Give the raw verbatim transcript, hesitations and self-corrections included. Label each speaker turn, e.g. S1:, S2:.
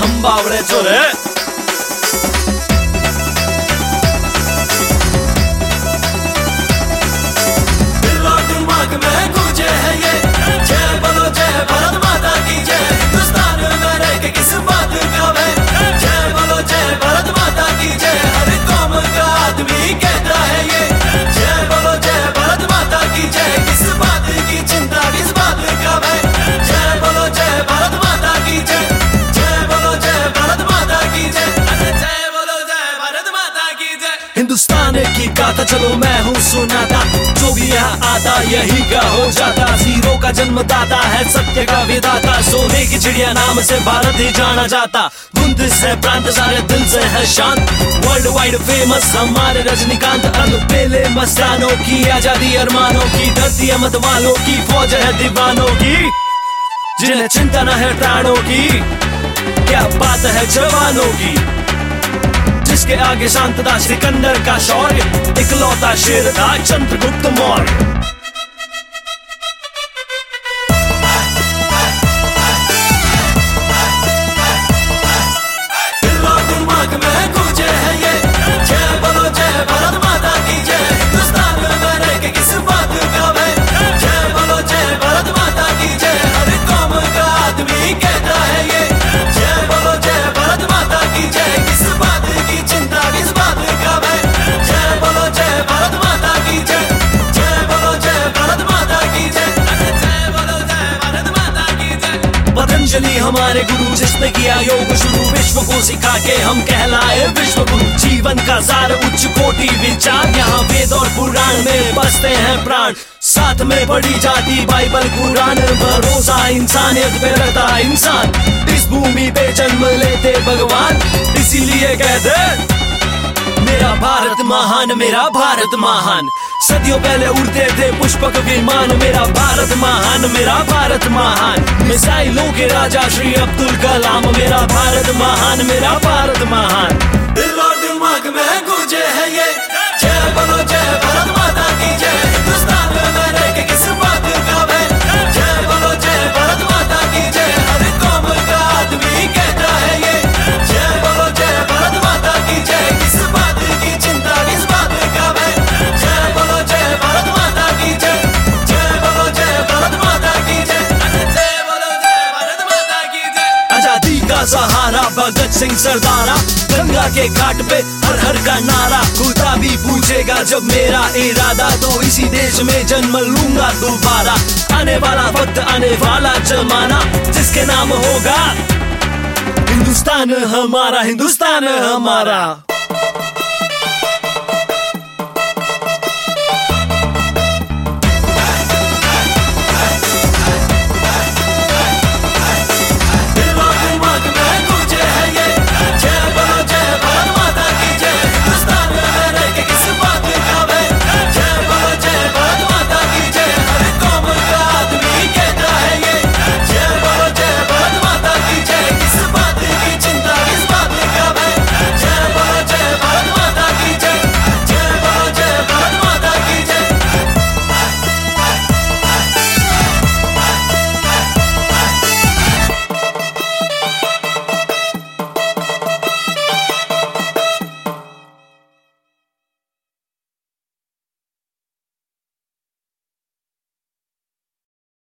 S1: हम बावड़े चोरे। दिल और दिमाग में गूंजे है ये, जय बोलो जय भारत माता की जय। हिंदुस्तान में रह के किस बात का वे, जय बोलो जय भारत माता की जय। हर कौम का आदमी कहता है ये, जय बोलो जय भारत माता की जय। किस बात की चिंता किस बात का वे, जय बोलो जय भारत माता की जय। जय बोलो जय भारत माता की जय, जय बोलो जय भारत माता की जय। हिंदुस्तान की गाथा चलो मैं हूँ सुनाता, जो भी यहाँ आता यही का हो जाता। जीरो का जन्मदाता है सत्य का विधाता, सोने की चिड़िया नाम से भारत ही जाना जाता। बुंद से प्रांत सारे दिल से है शांत, वर्ल्ड वाइड फेमस हमारे रजनीकांत। अनपेले मस्तानों की आजादी अरमानों की, धरती है मत वालों की, फौज है दीवानों की, जिन्हें चिंता न है प्राणों की। क्या बात है जवानों की, जिसके आगे शांत था सिकंदर का शौर्य, इकलौता शेर था चंद्रगुप्त मौर्य। दिल और दिमाग में गूंजे है ये, जय बोलो जय भारत माता की जय। हिंदुस्तान में रह के किस बात का वे, जय बोलो जय भारत माता की जय। हर कौम का आदमी कहता है ये, जय बोलो जय भारत माता की जय। किस बात की चिंता किस बात का वे, जय बोलो जय भारत माता की जय। जय बोलो जय भारत माता की जय, जय बोलो जय भारत माता की जय। पतंजलि हमारे गुरु, जिसने किया योग शुरू, विश्व को सिखा के हम कहलाए विश्व गुरु। जीवन का सार उच्च कोटि विचार, यहाँ वेद और पुराण में बसते हैं प्राण। साथ में पढ़ी जाती बाइबल कुरान, भरोसा इंसानियत पे रहता इंसान। इस भूमि पे जन्म लेते भगवान, इसीलिए कहते मेरा भारत महान, मेरा भारत महान। सदियों पहले उड़ते थे पुष्पक विमान, मेरा भारत महान, मेरा भारत महान। मिसाइलों के राजा श्री अब्दुल कलाम, मेरा भारत महान, मेरा भारत महान। दिल और दिमाग में गूंजे है ये, जय बोलो जय भारत माता की जय। हिंदुस्तान में रह के किस बात का वे, जय बोलो जय भारत माता की जय। हर कौम का आदमी कहता है ये, जय बोलो जय भारत माता की जय। किस बात की चिंता किस बात का वे, जय बोलो जय भारत माता की जय। जय बोलो जय भारत माता की जय, जय बोलो जय भारत माता की जय। आजादी का सहारा भगत सिंह सरदारा, गंगा के घाट पे हर हर का नारा। खुदा भी पूछेगा जब मेरा इरादा, तो इसी देश में जन्म लूंगा दोबारा। आने वाला वक्त आने वाला जमाना, जिसके नाम होगा हिंदुस्तान हमारा, हिंदुस्तान हमारा।